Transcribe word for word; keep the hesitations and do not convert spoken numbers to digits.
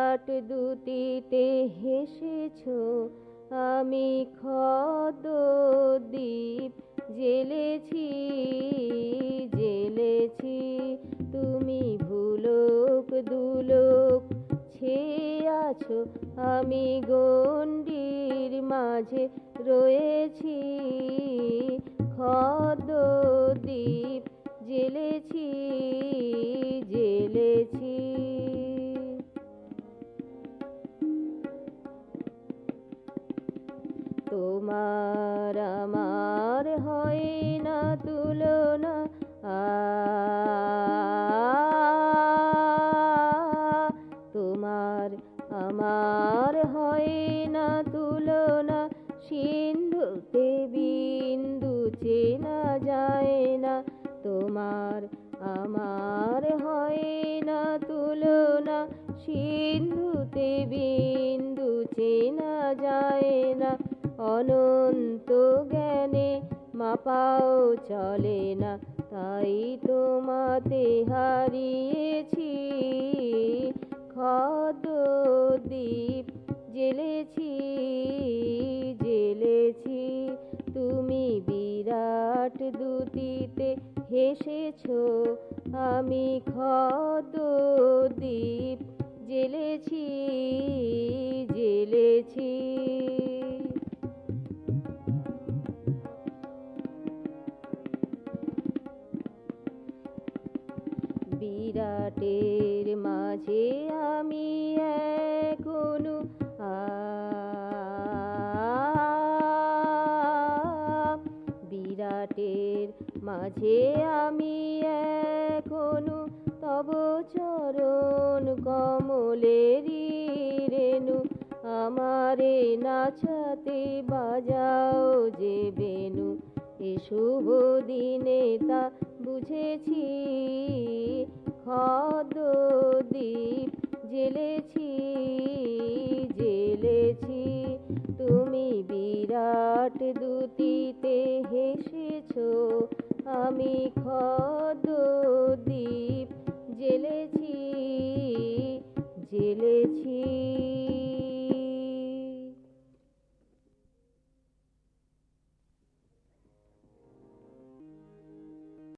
বিরাট দুটিতে হেসেছ, আমি ক্ষত দ্বীপ জেলেছি জেলেছি তুমি ভুলোক দুলোক ছেয়ে আছো, আমি গণ্ডির মাঝে রয়েছি। ক্ষত দ্বীপ জেলেছি জেলেছি তোমার আমার হয় না তুলনা, আ তোমার আমার হয় না তুলনা, সিন্ধুতে বিন্দু চেনা যায় না। তোমার আমার হয় না তুলনা, সিন্ধুতে বিন্দু চেনা যায় না। অনন্ত জ্ঞানে মাপাও চলে না, তাই তোমাতে হারিয়েছি। ক্ষত দ্বীপ জেলেছি জেলেছি তুমি বিরাট দুটিতে হেসেছ, আমি ক্ষত দ্বীপ জেলেছি জেলেছি বিরাটের মাঝে আমি এখনো, আ বিরাটের মাঝে আমি এখনো, তব চরণ কমলেরই রেণু। আমারে নাচাতে বাজাও যে বেণু, এ শুভ দিনে তা বুঝেছি। ক্ষত